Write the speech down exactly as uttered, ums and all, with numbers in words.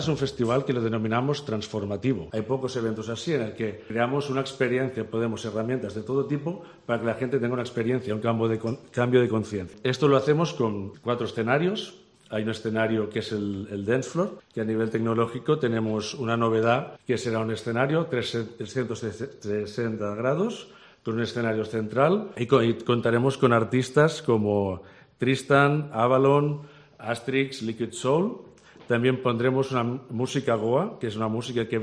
Es un festival que lo denominamos transformativo. Hay pocos eventos así en el que creamos una experiencia, podemos herramientas de todo tipo para que la gente tenga una experiencia, un cambio de, cambio de conciencia. Esto lo hacemos con cuatro escenarios. Hay un escenario que es el, el Dance Floor, que a nivel tecnológico tenemos una novedad que será un escenario trescientos sesenta grados con un escenario central y, con, y contaremos con artistas como Tristan, Avalon, Astrix, Liquid Soul. También pondremos una música goa, que es una música que